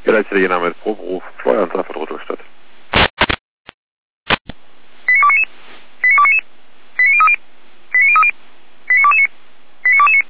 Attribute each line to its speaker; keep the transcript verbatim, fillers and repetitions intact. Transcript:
Speaker 1: Bereits Italiener mit Proberuf, Feuer und Sachvertretung statt.